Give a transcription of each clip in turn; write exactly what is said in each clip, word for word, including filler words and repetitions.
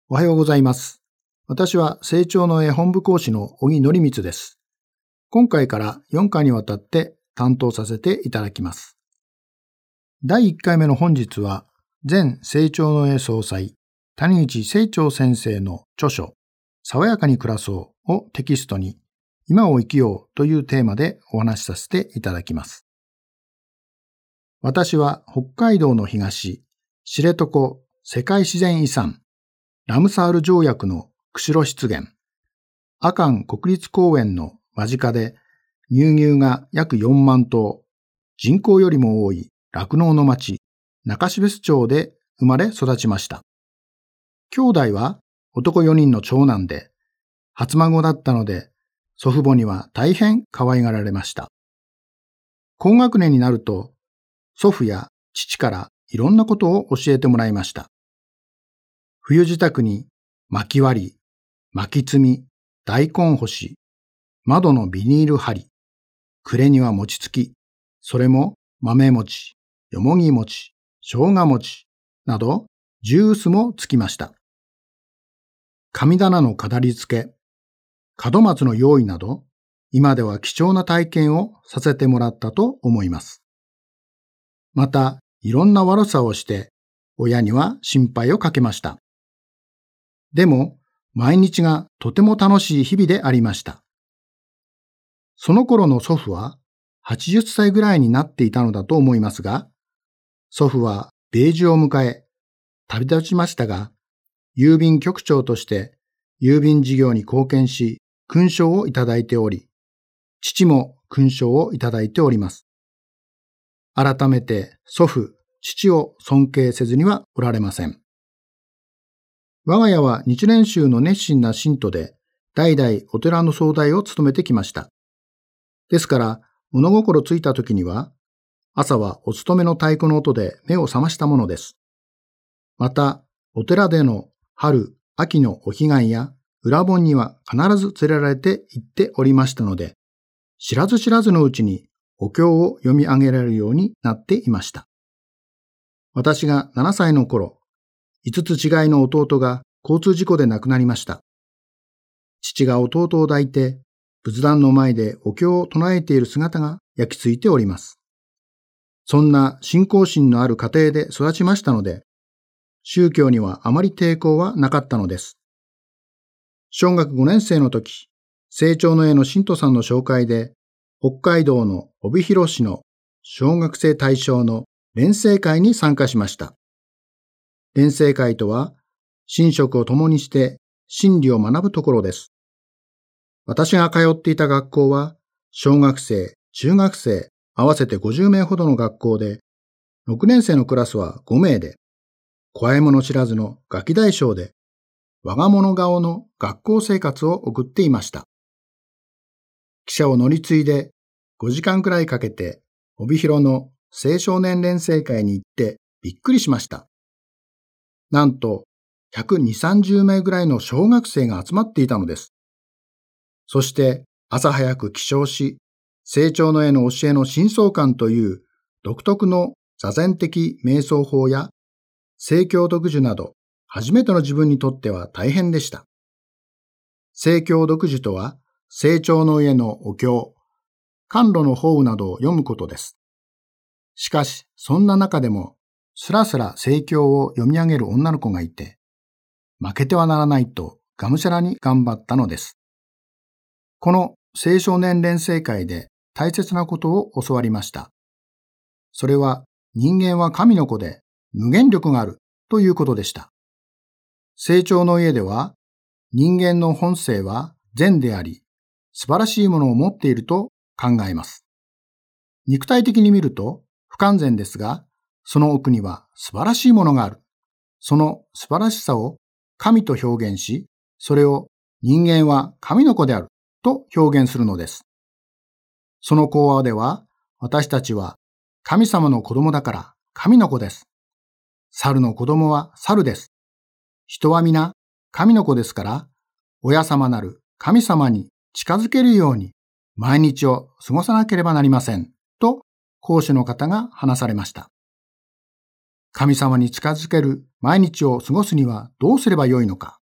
おはようございます。私は成長の絵本部講師の小木則光です。今回からよんかいにわたって担当させていただきます。だいいっかいめの本日は、前成長の絵総裁、谷口清張先生の著書、爽やかに暮らそうをテキストに、今を生きようというテーマでお話しさせていただきます。私は北海道の東、知床世界自然遺産、ラムサール条約の釧路湿原、阿寒国立公園の間近で乳牛が約よんまんとう、人口よりも多い酪農の町、中標津町で生まれ育ちました。兄弟は男よにんの長男で、初孫だったので祖父母には大変可愛がられました。高学年になると祖父や父からいろんなことを教えてもらいました。冬支度に薪割り、薪摘み、大根干し、窓のビニール張り、暮れには餅つき、それも豆餅、よもぎ餅、生姜餅などジュースもつきました。神棚の飾り付け、門松の用意など、今では貴重な体験をさせてもらったと思います。また、いろんな悪さをして、親には心配をかけました。でも、毎日がとても楽しい日々でありました。その頃の祖父ははちじゅっさいぐらいになっていたのだと思いますが、祖父は米寿を迎え、旅立ちましたが、郵便局長として郵便事業に貢献し、勲章をいただいており、父も勲章をいただいております。改めて祖父、父を尊敬せずにはおられません。我が家は日蓮宗の熱心な信徒で、代々お寺の総代を務めてきました。ですから、物心ついた時には、朝はお勤めの太鼓の音で目を覚ましたものです。また、お寺での春、秋のお彼岸や裏盆には必ず連れられて行っておりましたので、知らず知らずのうちにお経を読み上げられるようになっていました。私がななさいの頃、五つ違いの弟が交通事故で亡くなりました。父が弟を抱いて仏壇の前でお経を唱えている姿が焼き付いております。そんな信仰心のある家庭で育ちましたので、宗教にはあまり抵抗はなかったのです。小学ごねんせいの時、成長の絵の信徒さんの紹介で、北海道の帯広市の小学生対象の錬成会に参加しました。錬成会とは、神職を共にして真理を学ぶところです。私が通っていた学校は、小学生、中学生、合わせてごじゅうめいほどの学校で、ろくねんせいのクラスはごめいで、怖いもの知らずのガキ大将で、我が物顔の学校生活を送っていました。汽車を乗り継いでごじかんくらいかけて、帯広の青少年錬成会に行ってびっくりしました。なんと、ひゃくにじゅう、さんじゅうめいぐらいの小学生が集まっていたのです。そして朝早く起床し、成長の絵の教えの深層観という独特の座禅的瞑想法や聖教読樹など、初めての自分にとっては大変でした。聖教読樹とは、成長の絵のお経、甘露の法などを読むことです。しかし、そんな中でも、すらすら聖教を読み上げる女の子がいて、負けてはならないとがむしゃらに頑張ったのです。この青少年錬成会で大切なことを教わりました。それは人間は神の子で無限力があるということでした。成長の家では人間の本性は善であり、素晴らしいものを持っていると考えます。肉体的に見ると不完全ですが、その奥には素晴らしいものがある。その素晴らしさを神と表現し、それを人間は神の子であると表現するのです。その講話では、私たちは神様の子供だから神の子です。猿の子供は猿です。人は皆神の子ですから、親様なる神様に近づけるように毎日を過ごさなければなりませんと講師の方が話されました。神様に近づける毎日を過ごすにはどうすればよいのか。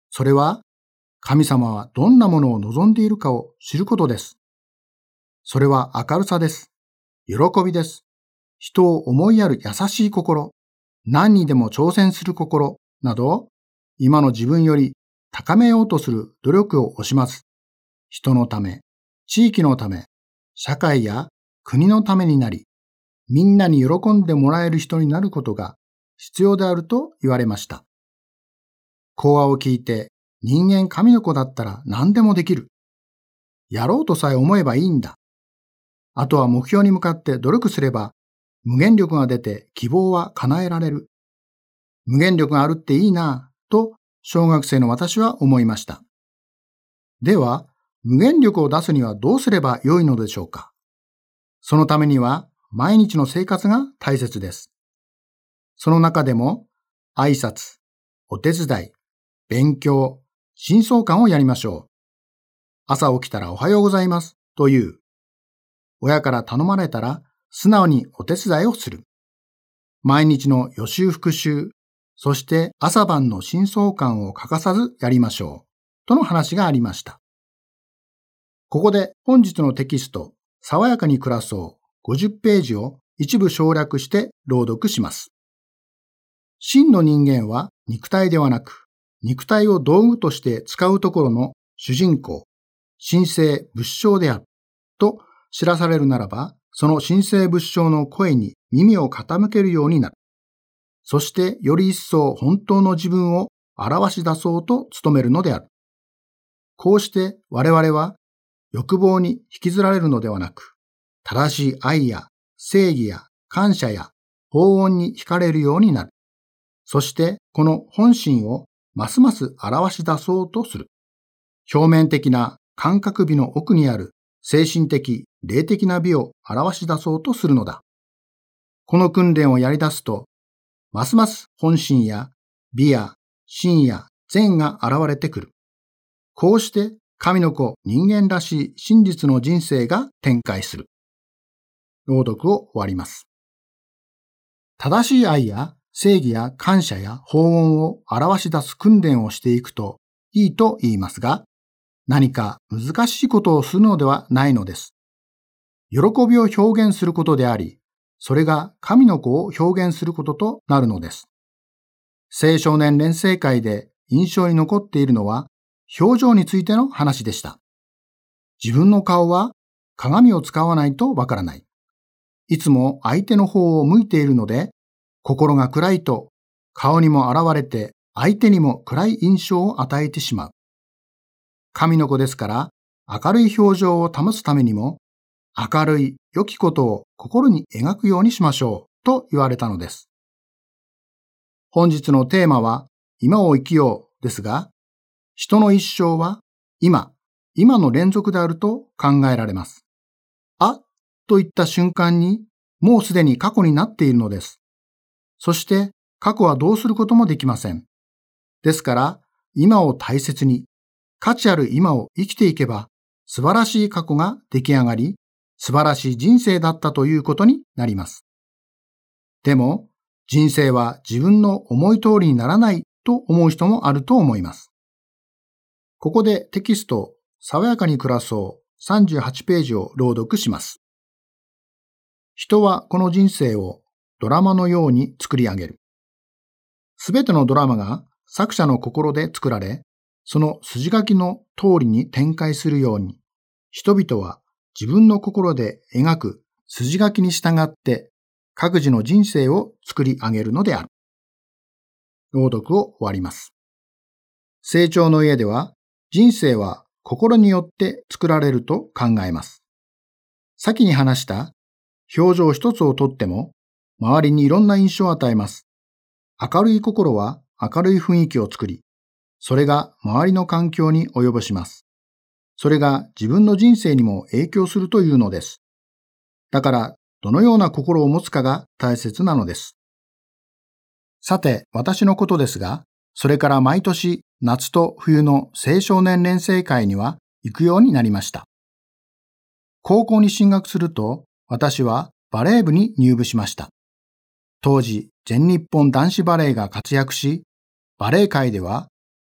それは、神様はどんなものを望んでいるかを知ることです。それは明るさです。喜びです。人を思いやる優しい心、何にでも挑戦する心など、今の自分より高めようとする努力を惜しまず、人のため、地域のため、社会や国のためになり、みんなに喜んでもらえる人になることが必要であると言われました。講話を聞いて、人間神の子だったら何でもできる。やろうとさえ思えばいいんだ。あとは目標に向かって努力すれば、無限力が出て希望は叶えられる。無限力があるっていいなぁと小学生の私は思いました。では、無限力を出すにはどうすればよいのでしょうか。そのためには毎日の生活が大切です。その中でも挨拶、お手伝い、勉強、親相関をやりましょう。朝起きたらおはようございますという。親から頼まれたら素直にお手伝いをする。毎日の予習復習、そして朝晩の親相関を欠かさずやりましょう。との話がありました。ここで本日のテキスト、爽やかに暮らそうごじゅっページを一部省略して朗読します。真の人間は肉体ではなく、肉体を道具として使うところの主人公、神聖仏性であると知らされるならば、その神聖仏性の声に耳を傾けるようになる。そしてより一層本当の自分を表し出そうと努めるのである。こうして我々は欲望に引きずられるのではなく、正しい愛や正義や感謝や報恩に惹かれるようになる。そしてこの本心をますます表し出そうとする。表面的な感覚美の奥にある精神的、霊的な美を表し出そうとするのだ。この訓練をやり出すと、ますます本心や美や真や善が現れてくる。こうして神の子人間らしい真実の人生が展開する。朗読を終わります。正しい愛や正義や感謝や報恩を表し出す訓練をしていくといいと言いますが、何か難しいことをするのではないのです。喜びを表現することであり、それが神の子を表現することとなるのです。青少年連成会で印象に残っているのは、表情についての話でした。自分の顔は鏡を使わないとわからない。いつも相手の方を向いているので、心が暗いと顔にも現れて相手にも暗い印象を与えてしまう。神の子ですから明るい表情を保つためにも明るい良きことを心に描くようにしましょうと言われたのです。本日のテーマは今を生きようですが、人の一生は今、今の連続であると考えられます。あといった瞬間にもうすでに過去になっているのです。そして過去はどうすることもできません。ですから今を大切に、価値ある今を生きていけば素晴らしい過去が出来上がり、素晴らしい人生だったということになります。でも人生は自分の思い通りにならないと思う人もあると思います。ここでテキスト爽やかに暮らそうさんじゅうはちページを朗読します。人はこの人生をドラマのように作り上げる。すべてのドラマが作者の心で作られ、その筋書きの通りに展開するように、人々は自分の心で描く筋書きに従って各自の人生を作り上げるのである。朗読を終わります。成長の家では、人生は心によって作られると考えます。先に話した表情一つをとっても、周りにいろんな印象を与えます。明るい心は明るい雰囲気を作り、それが周りの環境に及ぼします。それが自分の人生にも影響するというのです。だから、どのような心を持つかが大切なのです。さて、私のことですが、それから毎年夏と冬の青少年連成会には行くようになりました。高校に進学すると、私はバレー部に入部しました。当時、全日本男子バレーが活躍し、バレー界では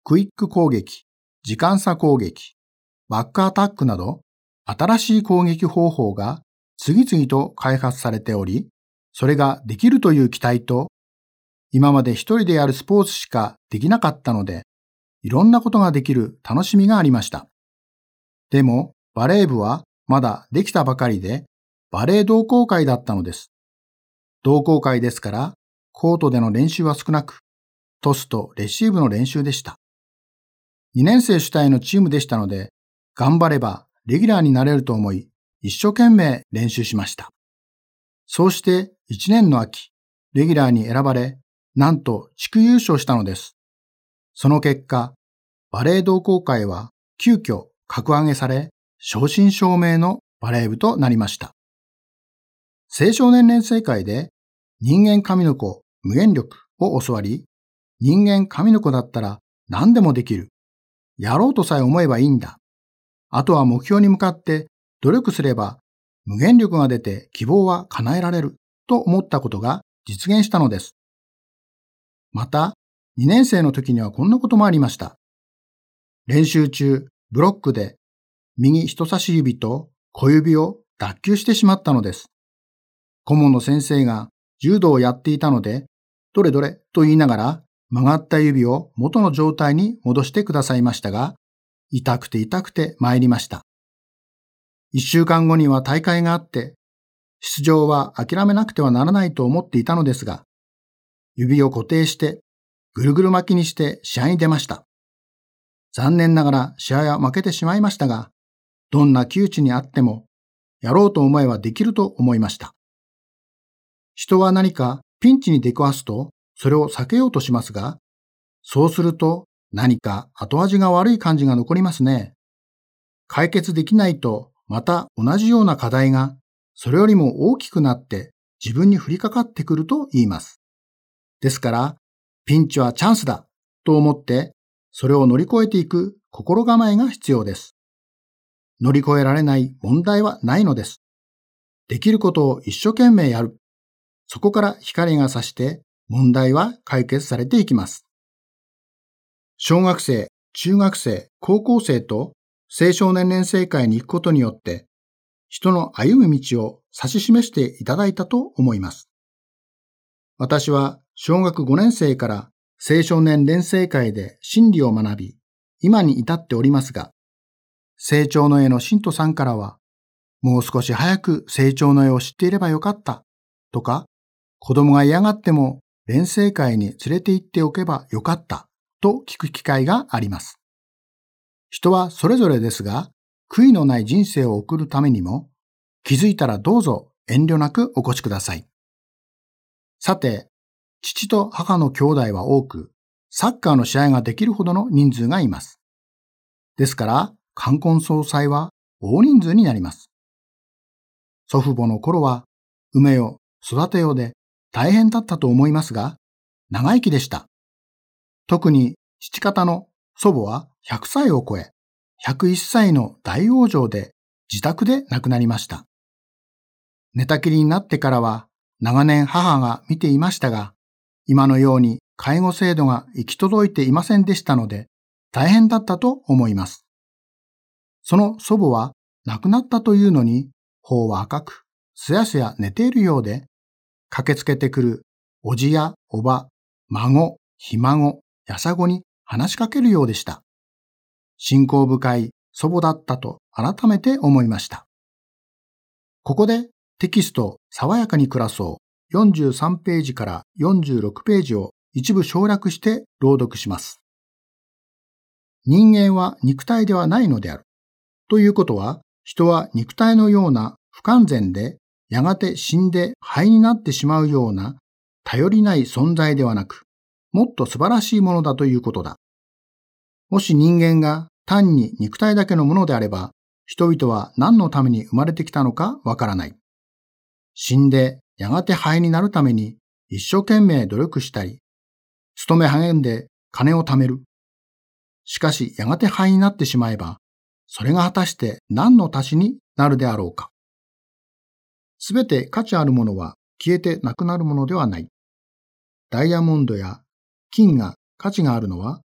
クイック攻撃、時間差攻撃、バックアタックなど、新しい攻撃方法が次々と開発されており、それができるという期待と、今まで一人でやるスポーツしかできなかったので、いろんなことができる楽しみがありました。でも、バレー部はまだできたばかりで、バレー同好会だったのです。同好会ですから、コートでの練習は少なく、トスとレシーブの練習でした。にねん生主体のチームでしたので、頑張ればレギュラーになれると思い、一生懸命練習しました。そうしていちねんの秋、レギュラーに選ばれ、なんと地区優勝したのです。その結果、バレー同好会は急遽格上げされ、正真正銘のバレー部となりました。青少年連成会で人間神の子無限力を教わり、人間神の子だったら何でもできる。やろうとさえ思えばいいんだ。あとは目標に向かって努力すれば無限力が出て希望は叶えられると思ったことが実現したのです。また、にねん生の時にはこんなこともありました。練習中、ブロックで右人差し指と小指を脱臼してしまったのです。顧問の先生が柔道をやっていたので、どれどれと言いながら曲がった指を元の状態に戻してくださいましたが、痛くて痛くて参りました。一週間後には大会があって、出場は諦めなくてはならないと思っていたのですが、指を固定してぐるぐる巻きにして試合に出ました。残念ながら試合は負けてしまいましたが、どんな窮地にあってもやろうと思えばできると思いました。人は何かピンチに出くわすとそれを避けようとしますが、そうすると何か後味が悪い感じが残りますね。解決できないとまた同じような課題がそれよりも大きくなって自分に降りかかってくると言います。ですから、ピンチはチャンスだと思ってそれを乗り越えていく心構えが必要です。乗り越えられない問題はないのです。できることを一生懸命やる。そこから光が差して問題は解決されていきます。小学生、中学生、高校生と青少年連成会に行くことによって人の歩む道を指し示していただいたと思います。私は小学ごねん生から青少年連成会で真理を学び、今に至っておりますが、成長の絵の信徒さんからは、もう少し早く成長の絵を知っていればよかったとか、子供が嫌がっても連成会に連れて行っておけばよかったと聞く機会があります。人はそれぞれですが、悔いのない人生を送るためにも、気づいたらどうぞ遠慮なくお越しください。さて、父と母の兄弟は多く、サッカーの試合ができるほどの人数がいます。ですから、冠婚葬祭は大人数になります。祖父母の頃は、産めよ、育てよで大変だったと思いますが、長生きでした。特に父方の祖母はひゃくさいを超え、ひゃくいっさいの大往生で自宅で亡くなりました。寝たきりになってからは、長年母が見ていましたが、今のように介護制度が行き届いていませんでしたので、大変だったと思います。その祖母は亡くなったというのに、頬は赤く、すやすや寝ているようで、駆けつけてくるおじやおば、孫、ひ孫、やさごに話しかけるようでした。信仰深い祖母だったと改めて思いました。ここでテキスト爽やかに暮らそうよんじゅうさんページからよんじゅうろくページを一部省略して朗読します。人間は肉体ではないのである。ということは、人は肉体のような不完全で、やがて死んで灰になってしまうような頼りない存在ではなく、もっと素晴らしいものだということだ。もし人間が単に肉体だけのものであれば、人々は何のために生まれてきたのかわからない。死んでやがて灰になるために一生懸命努力したり、勤め励んで金を貯める。しかしやがて灰になってしまえば、それが果たして何の足しになるであろうか。すべて価値あるものは消えてなくなるものではない。ダイヤモンドや金が価値があるのは、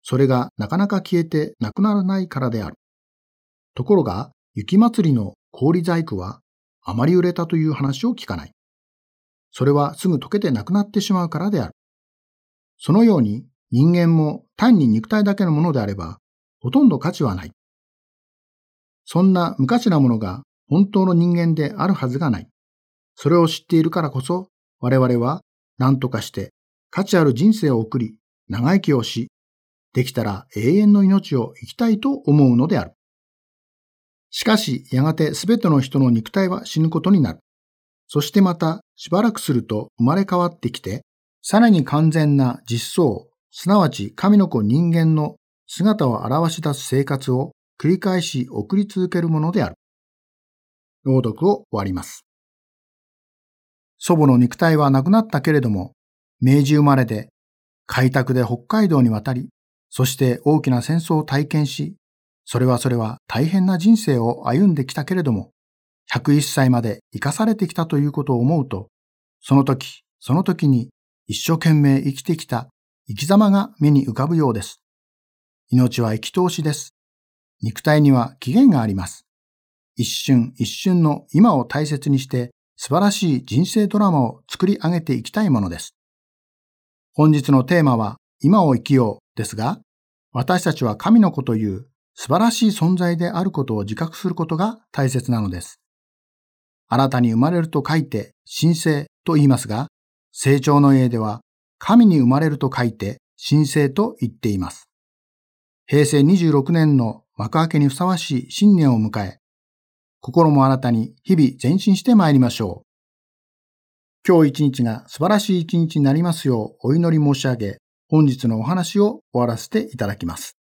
それがなかなか消えてなくならないからである。ところが、雪祭りの氷細工はあまり売れたという話を聞かない。それはすぐ溶けてなくなってしまうからである。そのように人間も単に肉体だけのものであれば、ほとんど価値はない。そんな無価値なものが本当の人間であるはずがない。それを知っているからこそ、我々は何とかして価値ある人生を送り、長生きをし、できたら永遠の命を生きたいと思うのである。しかし、やがてすべての人の肉体は死ぬことになる。そしてまたしばらくすると生まれ変わってきて、さらに完全な実相、すなわち神の子人間の姿を表し出す生活を繰り返し送り続けるものである。朗読を終わります。祖母の肉体はなくなったけれども、明治生まれで開拓で北海道に渡り、そして大きな戦争を体験し、それはそれは大変な人生を歩んできたけれども、ひゃくいっさいまで生かされてきたということを思うと、その時、その時に一生懸命生きてきた生き様が目に浮かぶようです。命は生き通しです。肉体には期限があります。一瞬一瞬の今を大切にして素晴らしい人生ドラマを作り上げていきたいものです。本日のテーマは今を生きようですが、私たちは神の子という素晴らしい存在であることを自覚することが大切なのです。新たに生まれると書いて新生と言いますが、成長の英では神に生まれると書いて新生と言っています。へいせいにじゅうろくねんの幕開けにふさわしい新年を迎え、心も新たに日々前進してまいりましょう。今日一日が素晴らしい一日になりますようお祈り申し上げ、本日のお話を終わらせていただきます。